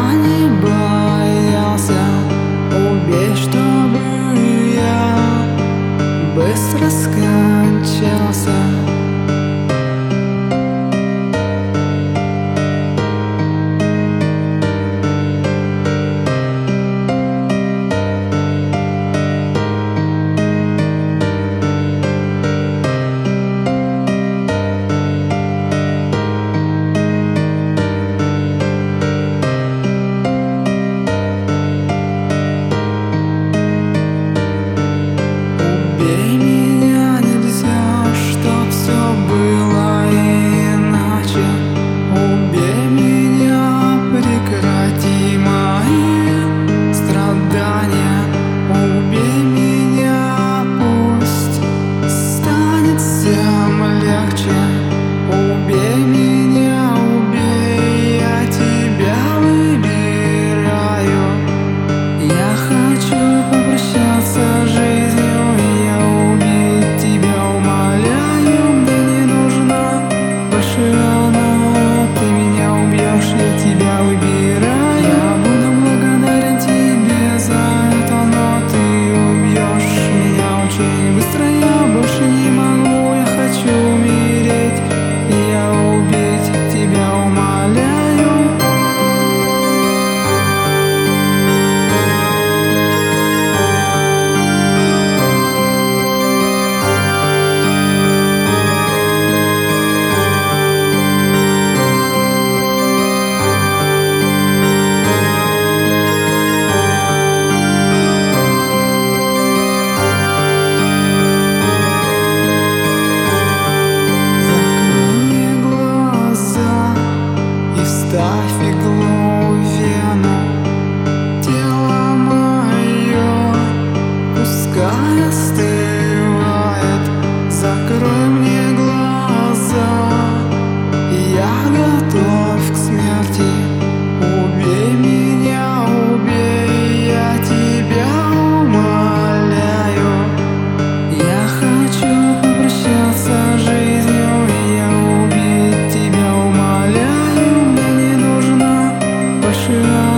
не боялся. Убей, чтобы я быстро скончался. Убей меня нельзя, чтоб все было иначе. Убей меня, прекрати мои страдания. Убей меня, пусть станет всем легче. Убей меня, убей, я тебя выбираю. Я хочу попрощаться с жизнью. Ставь иглу в вену, тело мое пускай остывает. Закрой мне глаза, я готов к смерти. Убей меня, убей, я тебя умоляю. Я хочу попрощаться с жизнью, я убить тебя умоляю. Больше